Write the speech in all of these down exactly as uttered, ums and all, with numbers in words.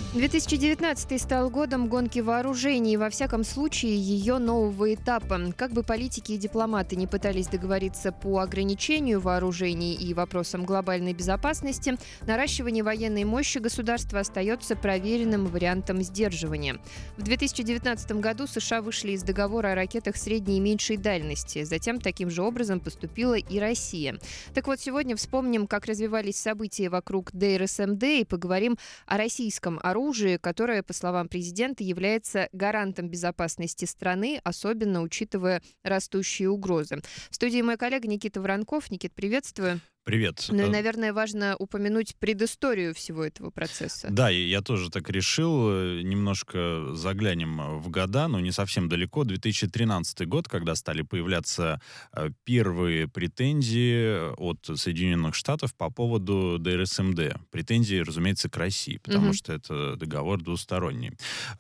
две тысячи девятнадцатый стал годом гонки вооружений, во всяком случае ее нового этапа. Как бы политики и дипломаты не пытались договориться по ограничению вооружений и вопросам глобальной безопасности, наращивание военной мощи государства остается проверенным вариантом сдерживания. В две тысячи девятнадцатом году США вышли из договора о ракетах средней и меньшей дальности. Затем таким же образом поступила и Россия. Так вот, сегодня вспомним, как развивались события вокруг ди ар эс эм дэ и поговорим о российском оружии, оружие, которое, по словам президента, является гарантом безопасности страны, особенно учитывая растущие угрозы. В студии мой коллега Никита Воронков. Никит, приветствую. Привет. Ну и, наверное, важно упомянуть предысторию всего этого процесса. Да, и я тоже так решил. Немножко заглянем в года, но не совсем далеко. две тысячи тринадцатый год, когда стали появляться первые претензии от Соединенных Штатов по поводу ди ар эс эм дэ. Претензии, разумеется, к России, потому угу. что это договор двусторонний.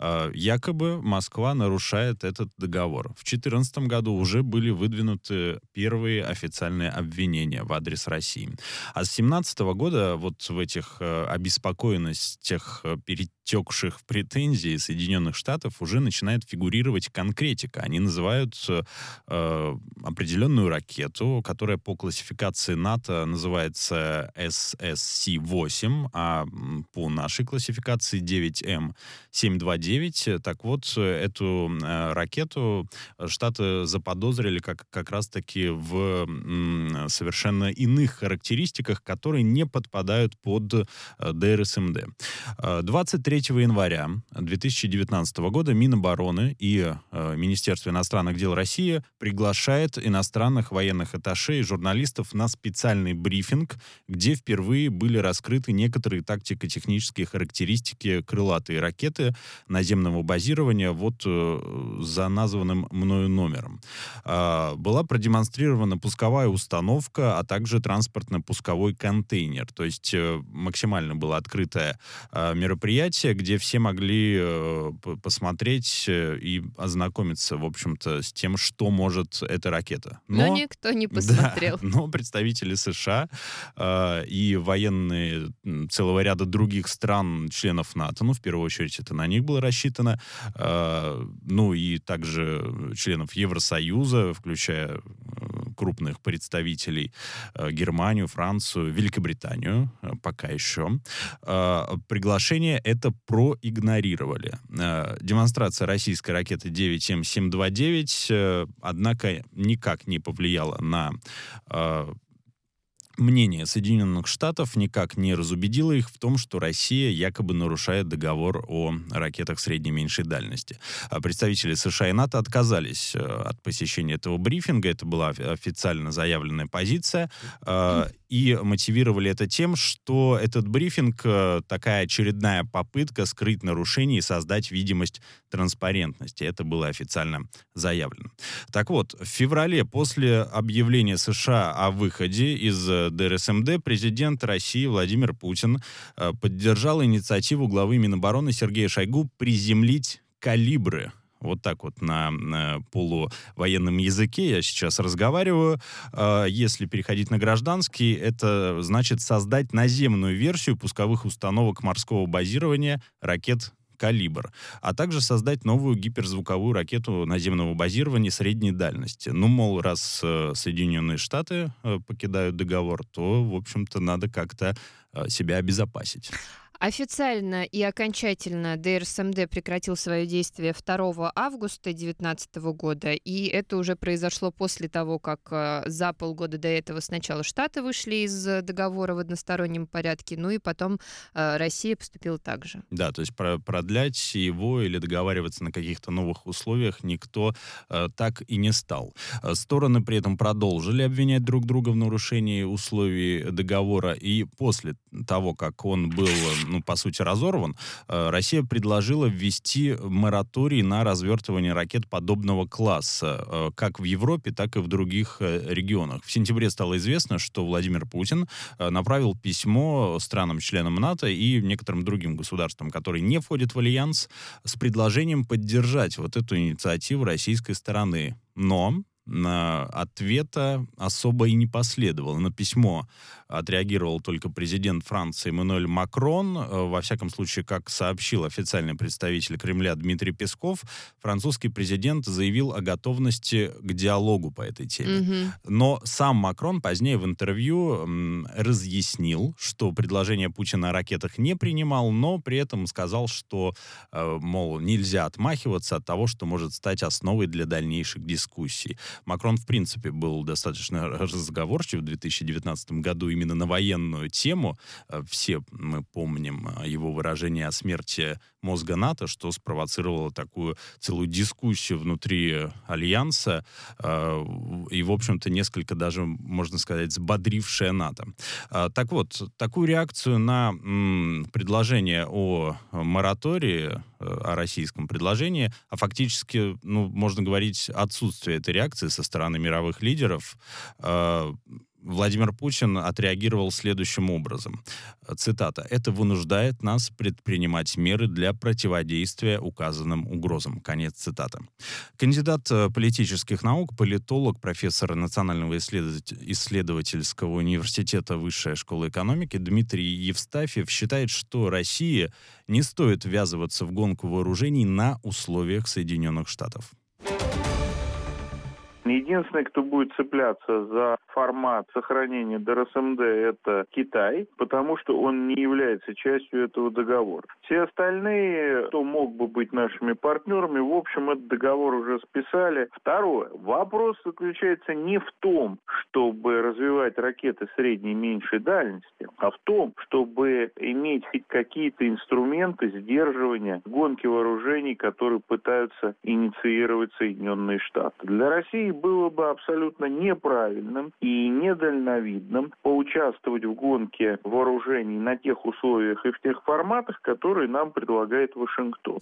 Якобы Москва нарушает этот договор. В две тысячи четырнадцатом году уже были выдвинуты первые официальные обвинения в адрес России. А с две тысячи семнадцатого года вот в этих э, обеспокоенностях, э, перетекших в претензии Соединенных Штатов уже начинает фигурировать конкретика. Они называют э, определенную ракету, которая по классификации НАТО называется эс эс си восемь, а по нашей классификации девять эм семь два девять. Так вот, эту э, ракету Штаты заподозрили как, как раз-таки в м, совершенно иных характеристиках, которые не подпадают под ди ар эс эм дэ. двадцать третьего января две тысячи девятнадцатого года Минобороны и э, Министерство иностранных дел России приглашает иностранных военных атташе и журналистов на специальный брифинг, где впервые были раскрыты некоторые тактико-технические характеристики крылатой ракеты наземного базирования вот э, за названным мною номером. Э, была продемонстрирована пусковая установка, а также транспортно-пусковой контейнер. То есть э, максимально было открытое э, мероприятие, где все могли э, посмотреть э, и ознакомиться, в общем-то, с тем, что может эта ракета. Но, но никто не посмотрел. Да, но представители США э, и военные целого ряда других стран, членов НАТО, ну, в первую очередь, это на них было рассчитано, э, ну, и также членов Евросоюза, включая э, крупных представителей э, Германию, Францию, Великобританию, э, пока еще, э, приглашение это проигнорировали. Э, демонстрация российской ракеты девять эм семь два девять, э, однако, никак не повлияла на э, мнение Соединенных Штатов, никак не разубедило их в том, что Россия якобы нарушает договор о ракетах средней и меньшей дальности. Представители США и НАТО отказались от посещения этого брифинга. Это была официально заявленная позиция. И мотивировали это тем, что этот брифинг — такая очередная попытка скрыть нарушения и создать видимость транспарентности. Это было официально заявлено. Так вот, в феврале, после объявления США о выходе из ди ар эс эм дэ, президент России Владимир Путин поддержал инициативу главы Минобороны Сергея Шойгу приземлить калибры. Вот так вот на, на полувоенном языке я сейчас разговариваю. Если переходить на гражданский, это значит создать наземную версию пусковых установок морского базирования ракет «Калибр», а также создать новую гиперзвуковую ракету наземного базирования средней дальности. Ну, мол, раз э, Соединенные Штаты э, покидают договор, то, в общем-то, надо как-то э, себя обезопасить. Официально и окончательно ди ар эс эм дэ прекратил свое действие второго августа две тысячи девятнадцатого года, и это уже произошло после того, как э, за полгода до этого сначала Штаты вышли из договора в одностороннем порядке, ну и потом э, Россия поступила так же. Да, то есть про- продлять его или договариваться на каких-то новых условиях никто э, так и не стал. Стороны при этом продолжили обвинять друг друга в нарушении условий договора, и после того, как он был, ну, по сути, разорван, Россия предложила ввести мораторий на развертывание ракет подобного класса, как в Европе, так и в других регионах. В сентябре стало известно, что Владимир Путин направил письмо странам-членам НАТО и некоторым другим государствам, которые не входят в альянс, с предложением поддержать вот эту инициативу российской стороны. Но на ответа особо и не последовало. На письмо отреагировал только президент Франции Эммануэль Макрон. Во всяком случае, как сообщил официальный представитель Кремля Дмитрий Песков, французский президент заявил о готовности к диалогу по этой теме. Мгм. Но сам Макрон позднее в интервью м, разъяснил, что предложение Путина о ракетах не принимал, но при этом сказал, что, э, мол, нельзя отмахиваться от того, что может стать основой для дальнейших дискуссий. Макрон, в принципе, был достаточно разговорчив в две тысячи девятнадцатом году именно на военную тему. Э, Все мы помним э, его выражение о смерти мозга НАТО, что спровоцировало такую целую дискуссию внутри Альянса э, и, в общем-то, несколько даже, можно сказать, взбодрившее НАТО. А, Так вот, такую реакцию на м, предложение о моратории, э, о российском предложении, а фактически, ну, можно говорить, отсутствие этой реакции со стороны мировых лидеров, э, Владимир Путин отреагировал следующим образом. Цитата. «Это вынуждает нас предпринимать меры для противодействия указанным угрозам». Конец цитаты. Кандидат э, политических наук, политолог, профессор Национального исследователь- исследовательского университета Высшая школа экономики Дмитрий Евстафьев считает, что России не стоит ввязываться в гонку вооружений на условиях Соединенных Штатов. Единственный, кто будет цепляться за формат сохранения ДРСМД, это Китай, потому что он не является частью этого договора. Все остальные, кто мог бы быть нашими партнерами, в общем, этот договор уже списали. Второе. Вопрос заключается не в том, чтобы развивать ракеты средней и меньшей дальности, а в том, чтобы иметь хоть какие-то инструменты сдерживания гонки вооружений, которые пытаются инициировать Соединенные Штаты. Для России было бы абсолютно неправильным и недальновидным поучаствовать в гонке вооружений на тех условиях и в тех форматах, которые нам предлагает Вашингтон.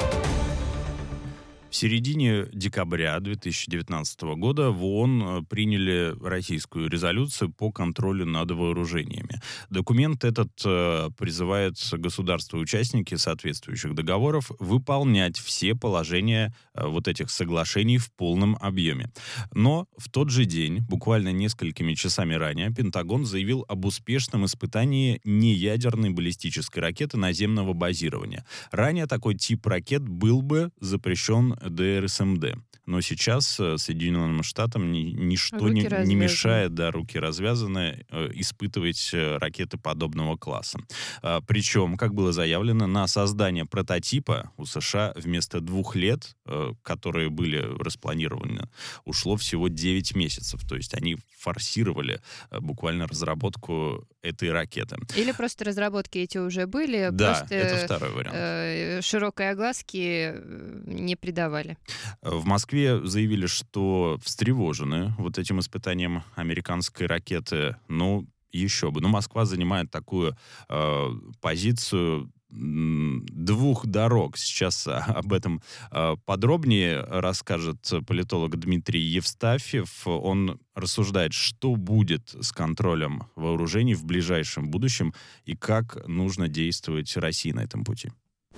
В середине декабря две тысячи девятнадцатого года в ООН приняли российскую резолюцию по контролю над вооружениями. Документ этот э, призывает государства-участники соответствующих договоров выполнять все положения э, вот этих соглашений в полном объеме. Но в тот же день, буквально несколькими часами ранее, Пентагон заявил об успешном испытании неядерной баллистической ракеты наземного базирования. Ранее такой тип ракет был бы запрещен ДРСМД. Но сейчас э, Соединенным Штатам ни- ничто Руки не, не развязаны. мешает, да, руки развязаны, э, испытывать э, ракеты подобного класса. А, причем, как было заявлено, на создание прототипа у США вместо двух лет, э, которые были распланированы, ушло всего девять месяцев. То есть они форсировали э, буквально разработку этой ракеты. Или просто разработки эти уже были, Да, просто это второй вариант. э, широкой огласки э, не придавали. В Москве заявили, что встревожены вот этим испытанием американской ракеты. Ну, еще бы. Но Москва занимает такую э, позицию м, двух дорог. Сейчас а, об этом э, подробнее расскажет политолог Дмитрий Евстафьев. Он рассуждает, что будет с контролем вооружений в ближайшем будущем и как нужно действовать России на этом пути.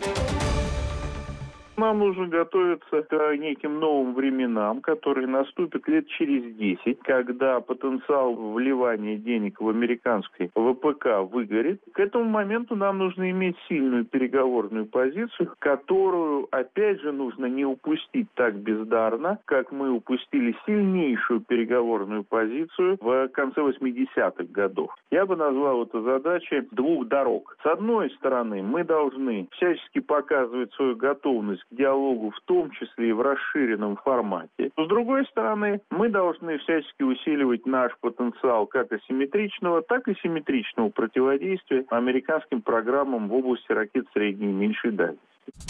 Нам нужно готовиться к неким новым временам, которые наступят лет через десять, когда потенциал вливания денег в американский ВПК выгорит. К этому моменту нам нужно иметь сильную переговорную позицию, которую, опять же, нужно не упустить так бездарно, как мы упустили сильнейшую переговорную позицию в конце восьмидесятых годов. Я бы назвал это задачей двух дорог. С одной стороны, мы должны всячески показывать свою готовность к диалогу, в том числе и в расширенном формате. С другой стороны, мы должны всячески усиливать наш потенциал как асимметричного, так и симметричного противодействия американским программам в области ракет средней и меньшей дальности.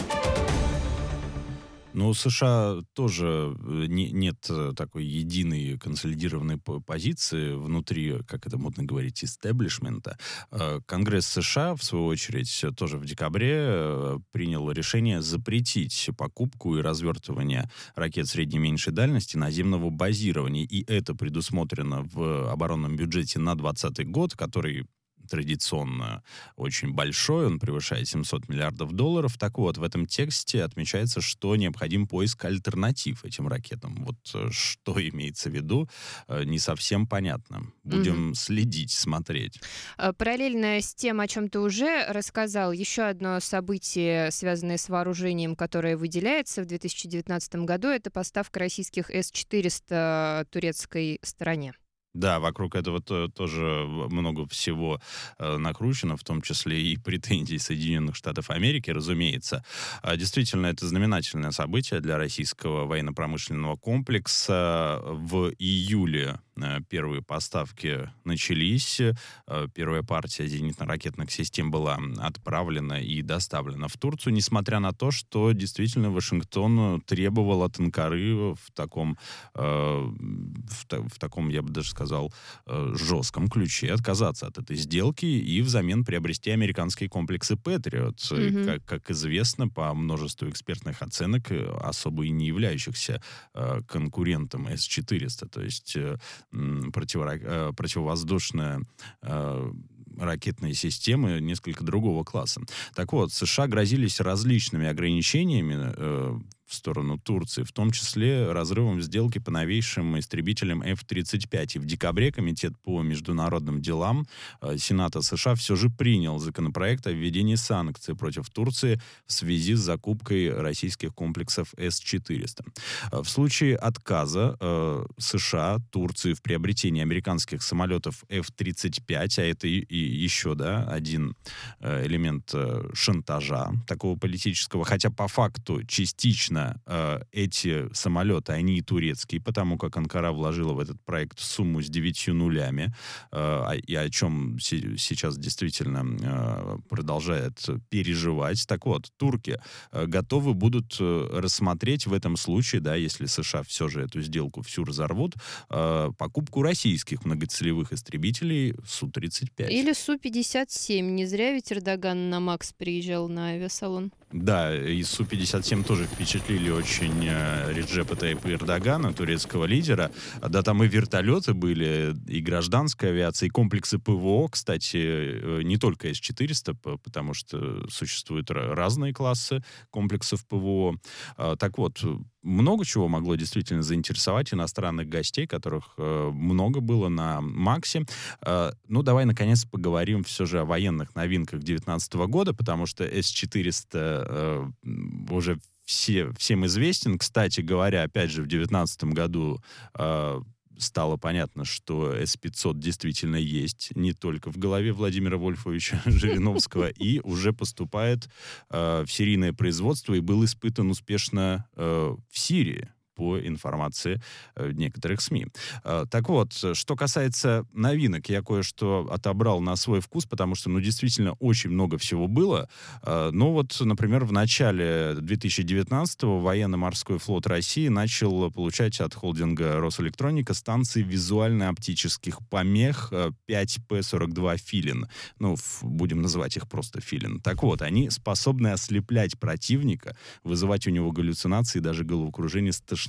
Но у США тоже э, не- нет э, такой единой консолидированной по- позиции внутри, как это модно говорить, истеблишмента. Э, Конгресс США, в свою очередь, э, тоже в декабре э, принял решение запретить покупку и развертывание ракет средней и меньшей дальности наземного базирования. И это предусмотрено в оборонном бюджете на двадцатый год, который традиционно очень большой, он превышает семьсот миллиардов долларов. Так вот, в этом тексте отмечается, что необходим поиск альтернатив этим ракетам. Вот э, что имеется в виду, э, не совсем понятно. Будем Мгм. следить, смотреть. А, Параллельно с тем, о чем ты уже рассказал, еще одно событие, связанное с вооружением, которое выделяется в две тысячи девятнадцатом году, это поставка российских эс четыреста турецкой стороне. Да, вокруг этого то- тоже много всего э, накручено, в том числе и претензий Соединенных Штатов Америки, разумеется. А, Действительно, это знаменательное событие для российского военно-промышленного комплекса. В июле э, первые поставки начались. Э, Первая партия зенитно-ракетных систем была отправлена и доставлена в Турцию, несмотря на то, что действительно Вашингтон требовал от Анкары в таком, э, в, та- в таком, я бы даже сказал, э, жестком ключе отказаться от этой сделки и взамен приобрести американские комплексы Patriot, э, Мгм. как, как известно, по множеству экспертных оценок, э, особо и не являющихся э, конкурентом эс четыреста, то есть э, м, противора- э, противовоздушная э, ракетные системы несколько другого класса. Так вот, США грозились различными ограничениями э, в сторону Турции, в том числе разрывом сделки по новейшим истребителям эф тридцать пять. И в декабре Комитет по международным делам э, Сената США все же принял законопроект о введении санкций против Турции в связи с закупкой российских комплексов эс четыреста. Э, В случае отказа э, США, Турции в приобретении американских самолетов эф тридцать пять, а это и, и еще, да, один э, элемент э, шантажа такого политического, хотя по факту частично э, эти самолеты, они и турецкие, потому как Анкара вложила в этот проект сумму с девятью нулями, э, а- и о чем се- сейчас действительно э, продолжает переживать. Так вот, турки э, готовы будут э, рассмотреть в этом случае, да, если США все же эту сделку всю разорвут, э, покупку российских многоцелевых истребителей су тридцать пять. Или Су пятьдесят семь. Не зря ведь Эрдоган на Макс приезжал на авиасалон. Да, и су пятьдесят семь тоже впечатлили очень э, Реджепа Тайипа Эрдогана, турецкого лидера. Да, там и вертолеты были, и гражданская авиация, и комплексы ПВО, кстати, э, не только эс четыреста, п- потому что существуют ра- разные классы комплексов ПВО. А, Так вот, много чего могло действительно заинтересовать иностранных гостей, которых э, много было на Максе. Э, Ну, давай, наконец, поговорим все же о военных новинках две тысячи девятнадцатого года, потому что эс четыреста э, м, уже все, всем известен. Кстати говоря, опять же, в две тысячи девятнадцатом году э, стало понятно, что эс пятьсот действительно есть не только в голове Владимира Вольфовича Жириновского, и уже поступает э, в серийное производство и был испытан успешно э, в Сирии, по информации э, некоторых СМИ. Э, так вот, э, что касается новинок, я кое-что отобрал на свой вкус, потому что, ну, действительно, очень много всего было. Э, но вот, например, в начале две тысячи девятнадцатого военно-морской флот России начал получать от холдинга Росэлектроника станции визуально-оптических помех э, пять пэ сорок два «Филин». Ну, ф- будем называть их просто «Филин». Так вот, они способны ослеплять противника, вызывать у него галлюцинации и даже головокружение с тошнотой.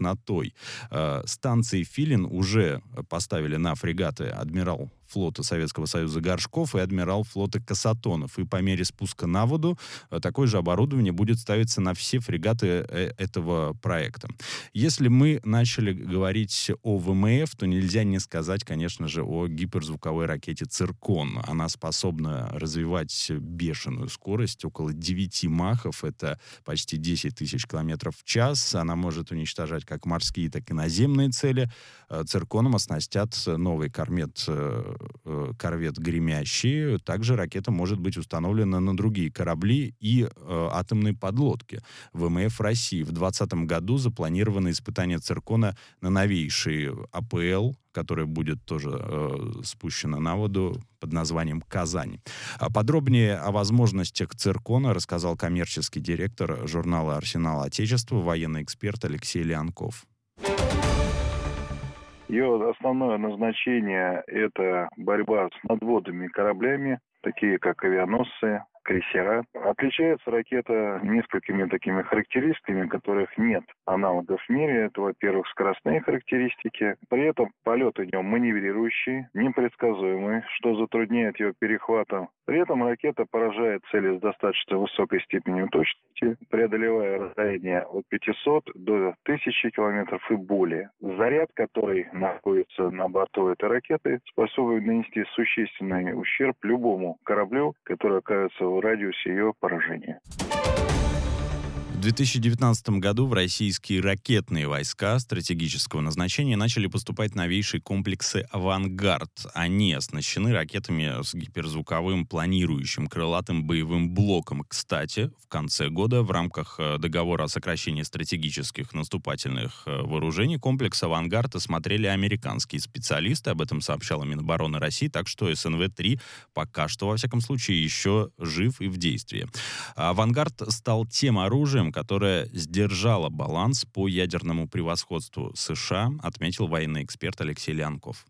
Э, Станции «Филин» уже поставили на фрегаты адмирал флота Советского Союза Горшков и адмирал флота Касатонов. И по мере спуска на воду э, такое же оборудование будет ставиться на все фрегаты э, этого проекта. Если мы начали говорить о вэ эм эф, то нельзя не сказать, конечно же, о гиперзвуковой ракете «Циркон». Она способна развивать бешеную скорость, около девяти махов. Это почти десять тысяч километров в час. Она может уничтожать как морские, так и наземные цели. Э, «Цирконом» оснастят новый корвет, э, э, корвет «Гремящий». Также ракета может быть установлена на другие корабли и э, атомные подлодки. вэ эм эф России в двадцатом году запланировано испытание «Циркона» на новейшей а пэ эл, которая будет тоже э, спущена на воду под названием «Казань». А подробнее о возможностях «Циркона» рассказал коммерческий директор журнала «Арсенал Отечества», военный эксперт Алексей Леонков. Ее основное назначение – это борьба с надводными кораблями, такие как авианосцы, крейсера. Отличается ракета несколькими такими характеристиками, которых нет аналогов в мире. Это, во-первых, скоростные характеристики. При этом полет у него маневрирующий, непредсказуемый, что затрудняет его перехватом. При этом ракета поражает цели с достаточно высокой степенью точности, преодолевая расстояние от пятисот до тысячи километров и более. Заряд, который находится на борту этой ракеты, способен нанести существенный ущерб любому кораблю, который окажется в радиусе ее поражения. В две тысячи девятнадцатом году в российские ракетные войска стратегического назначения начали поступать новейшие комплексы «Авангард». Они оснащены ракетами с гиперзвуковым планирующим крылатым боевым блоком. Кстати, в конце года в рамках договора о сокращении стратегических наступательных вооружений комплекс «Авангард» осмотрели американские специалисты. Об этом сообщала Минобороны России, так что эс эн вэ три пока что, во всяком случае, еще жив и в действии. «Авангард» стал тем оружием, которая сдержала баланс по ядерному превосходству США, отметил военный эксперт Алексей Леонков.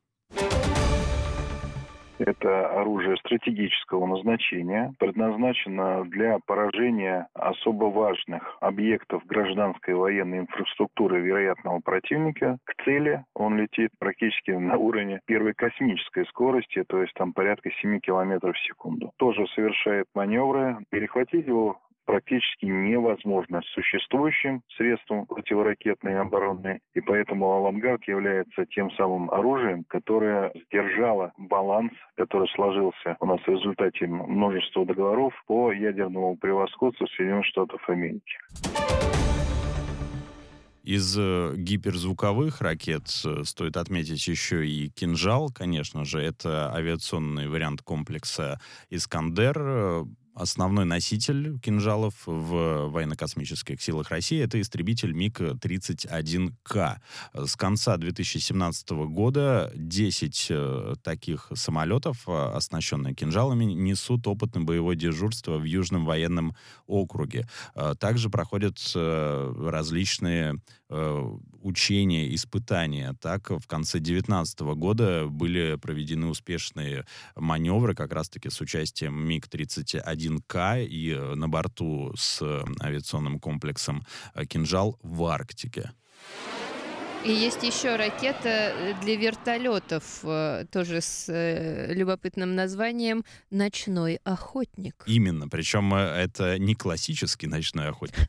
Это оружие стратегического назначения, предназначено для поражения особо важных объектов гражданской военной инфраструктуры вероятного противника. К цели он летит практически на уровне первой космической скорости, то есть там порядка семи километров в секунду. Тоже совершает маневры. Перехватить его практически невозможно с существующим средством противоракетной обороны, и поэтому «Авангард» является тем самым оружием, которое сдержало баланс, который сложился у нас в результате множества договоров по ядерному превосходству Соединенных Штатов Америки. Из э, гиперзвуковых ракет э, стоит отметить еще и «Кинжал», конечно же. Это авиационный вариант комплекса «Искандер». Э, Основной носитель «Кинжалов» в военно-космических силах России — это истребитель миг тридцать один ка. С конца две тысячи семнадцатого года десять э, таких самолетов, оснащенные «Кинжалами», несут опытное боевое дежурство в Южном военном округе. Э, также проходят э, различные э, учения, испытания. Так, в конце две тысячи девятнадцатого года были проведены успешные маневры как раз-таки с участием миг тридцать один ка и на борту с авиационным комплексом «Кинжал» в Арктике. И есть еще ракета для вертолетов, тоже с любопытным названием «Ночной охотник». Именно. Причем это не классический «Ночной охотник»,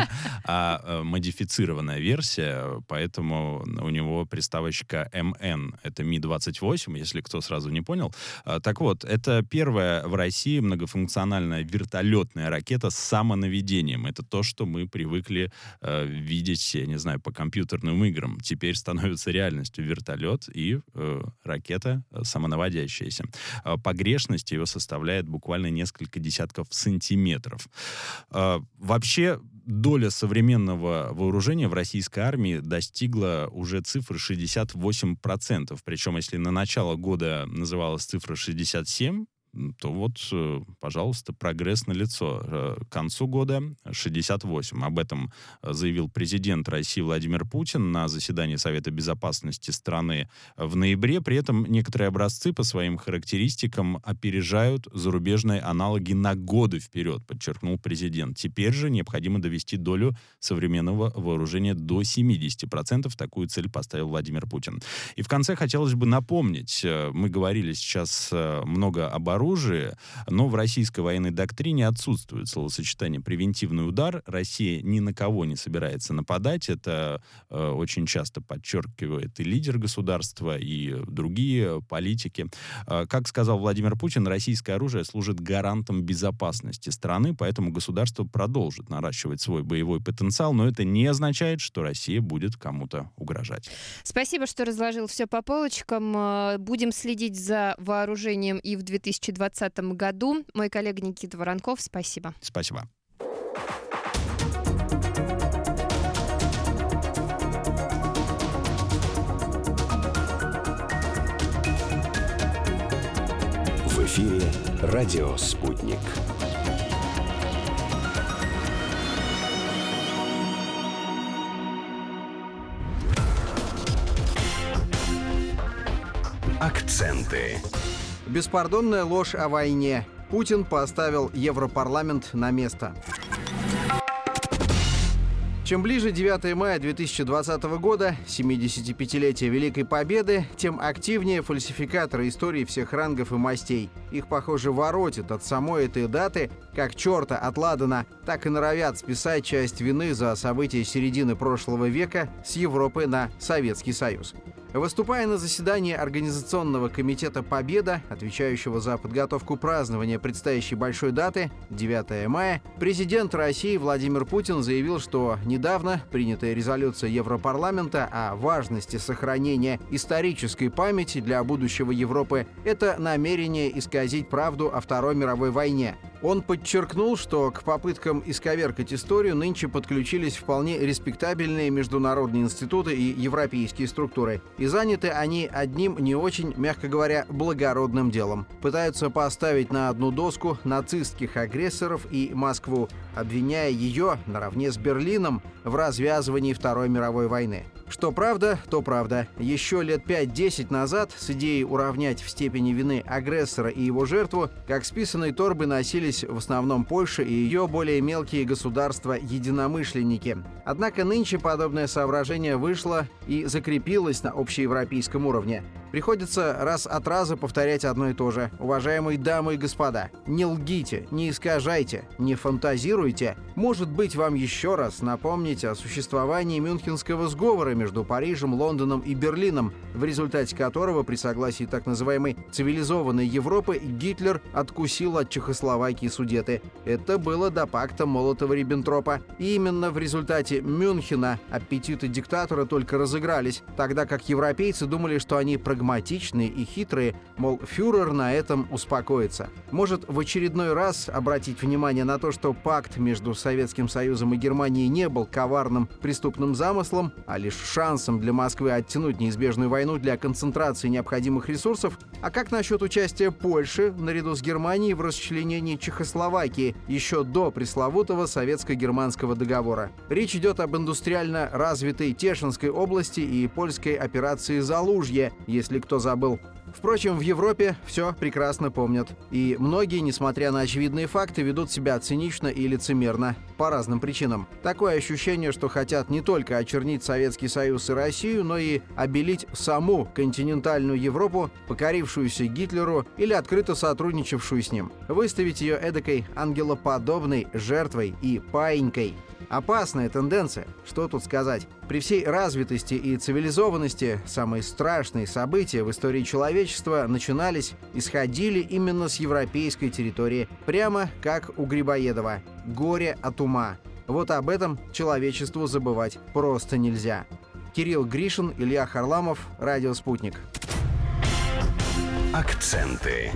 а модифицированная версия, поэтому у него приставочка эм эн. Это Ми двадцать восемь, если кто сразу не понял. Так вот, это первая в России многофункциональная вертолетная ракета с самонаведением. Это то, что мы привыкли видеть, я не знаю, по компьютерным играм. Теперь становится реальностью вертолет и э, ракета самонаводящаяся. Э, погрешность ее составляет буквально несколько десятков сантиметров. Э, вообще, доля современного вооружения в российской армии достигла уже цифры шестьдесят восемь процентов. Причем, если на начало года называлась цифра шестьдесят семь процентов, то вот, пожалуйста, прогресс налицо. К концу года шестьдесят восемь. Об этом заявил президент России Владимир Путин на заседании Совета Безопасности страны в ноябре. При этом некоторые образцы по своим характеристикам опережают зарубежные аналоги на годы вперед, подчеркнул президент. Теперь же необходимо довести долю современного вооружения до семьдесят процентов. Такую цель поставил Владимир Путин. И в конце хотелось бы напомнить, мы говорили сейчас много об оружии, но в российской военной доктрине отсутствует словосочетание «превентивный удар». Россия ни на кого не собирается нападать. Это э, очень часто подчеркивает и лидер государства, и другие политики. Э, как сказал Владимир Путин, российское оружие служит гарантом безопасности страны, поэтому государство продолжит наращивать свой боевой потенциал, но это не означает, что Россия будет кому-то угрожать. Спасибо, что разложил все по полочкам. Будем следить за вооружением и в две тысячи двадцатом году. Мой коллега Никита Воронков, спасибо. Спасибо. В эфире радио «Спутник». Акценты. Беспардонная ложь о войне. Путин поставил Европарламент на место. Чем ближе девятое мая две тысячи двадцатого года, семидесятипятилетие Великой Победы, тем активнее фальсификаторы истории всех рангов и мастей. Их, похоже, воротит от самой этой даты, как черта от ладана, так и норовят списать часть вины за события середины прошлого века с Европы на Советский Союз. Выступая на заседании Организационного комитета «Победа», отвечающего за подготовку празднования предстоящей большой даты, девятое мая, президент России Владимир Путин заявил, что недавно принятая резолюция Европарламента о важности сохранения исторической памяти для будущего Европы – это намерение исказить правду о Второй мировой войне. Он подчеркнул, что к попыткам исковеркать историю нынче подключились вполне респектабельные международные институты и европейские структуры. И заняты они одним не очень, мягко говоря, благородным делом. Пытаются поставить на одну доску нацистских агрессоров и Москву, обвиняя ее, наравне с Берлином, в развязывании Второй мировой войны. Что правда, то правда. Еще лет пять-десять назад с идеей уравнять в степени вины агрессора и его жертву, как с писаной торбы носились в основном Польша и ее более мелкие государства-единомышленники. Однако нынче подобное соображение вышло и закрепилось на общеевропейском уровне. Приходится раз от раза повторять одно и то же. Уважаемые дамы и господа, не лгите, не искажайте, не фантазируйте. Может быть, вам еще раз напомнить о существовании Мюнхенского сговора между Парижем, Лондоном и Берлином, в результате которого при согласии так называемой цивилизованной Европы Гитлер откусил от Чехословакии Судеты. Это было до пакта Молотова-Риббентропа. И именно в результате Мюнхена аппетиты диктатора только разыгрались, тогда как европейцы думали, что они прагматичные и хитрые, мол, фюрер на этом успокоится. Может в очередной раз обратить внимание на то, что пакт между Советским Союзом и Германией не был коварным преступным замыслом, а лишь шансом для Москвы оттянуть неизбежную войну для концентрации необходимых ресурсов? А как насчет участия Польши наряду с Германией в расчленении Чехословакии еще до пресловутого советско-германского договора? Речь идет об индустриально развитой Тешинской области и польской операции «Залужье», если кто забыл. Впрочем, в Европе все прекрасно помнят. И многие, несмотря на очевидные факты, ведут себя цинично и лицемерно. По разным причинам. Такое ощущение, что хотят не только очернить Советский Союз и Россию, но и обелить саму континентальную Европу, покорившуюся Гитлеру или открыто сотрудничавшую с ним. Выставить ее эдакой ангелоподобной жертвой и паинькой. Опасная тенденция, что тут сказать. При всей развитости и цивилизованности самые страшные события в истории человечества начинались, исходили именно с европейской территории, прямо как у Грибоедова. Горе от ума. Вот об этом человечеству забывать просто нельзя. Кирилл Гришин, Илья Харламов, Радио «Спутник». Акценты.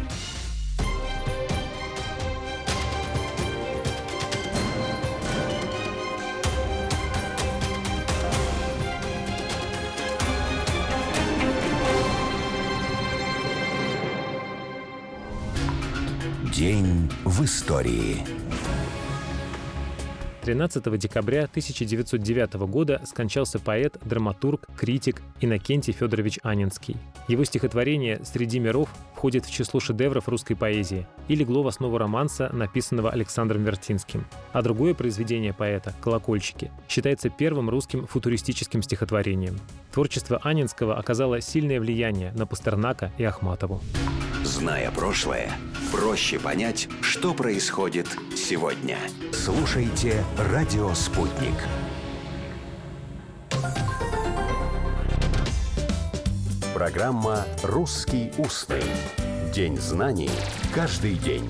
День в истории. тринадцатого декабря тысяча девятьсот девятого года скончался поэт, драматург, критик Иннокентий Федорович Анненский. Его стихотворение «Среди миров» входит в число шедевров русской поэзии и легло в основу романса, написанного Александром Вертинским. А другое произведение поэта «Колокольчики» считается первым русским футуристическим стихотворением. Творчество Анненского оказало сильное влияние на Пастернака и Ахматову. Зная прошлое, проще понять, что происходит сегодня. Слушайте «Радио Спутник». Программа «Русский устный». День знаний каждый день.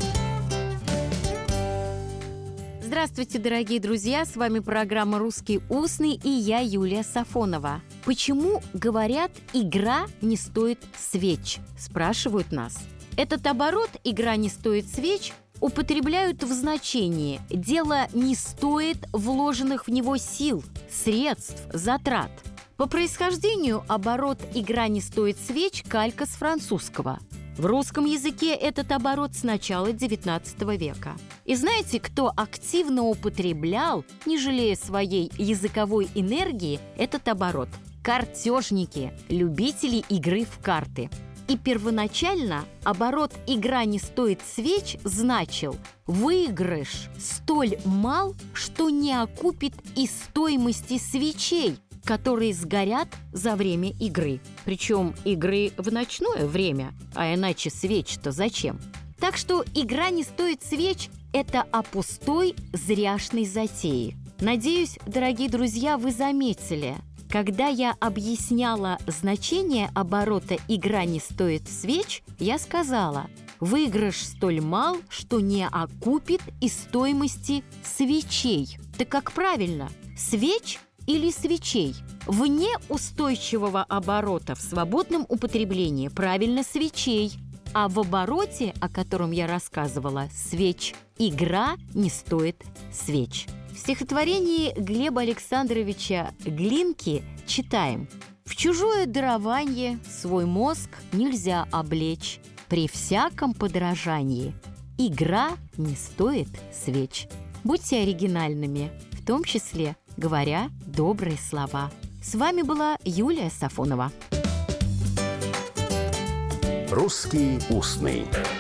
Здравствуйте, дорогие друзья! С вами программа «Русский устный» и я, Юлия Сафонова. Почему, говорят, игра не стоит свеч? Спрашивают нас. Этот оборот «игра не стоит свеч» употребляют в значении «дело не стоит вложенных в него сил, средств, затрат». По происхождению оборот «игра не стоит свеч» калька с французского. В русском языке этот оборот с начала девятнадцатого века. И знаете, кто активно употреблял, не жалея своей языковой энергии, этот оборот? Картежники, любители игры в карты. И первоначально оборот «игра не стоит свеч» значил «выигрыш столь мал, что не окупит и стоимости свечей, которые сгорят за время игры». Причем игры в ночное время, а иначе свеч-то зачем? Так что «игра не стоит свеч» – это о пустой, зряшной затее. Надеюсь, дорогие друзья, вы заметили, когда я объясняла значение оборота «игра не стоит свеч», я сказала «выигрыш столь мал, что не окупит и стоимости свечей». Так как правильно, свеч или свечей? Вне устойчивого оборота в свободном употреблении правильно свечей, а в обороте, о котором я рассказывала, свеч, игра не стоит свеч. В стихотворении Глеба Александровича Глинки читаем: «В чужое дарованье свой мозг нельзя облечь, при всяком подражании игра не стоит свеч». Будьте оригинальными, в том числе говоря добрые слова. С вами была Юлия Сафонова. «Русский устный».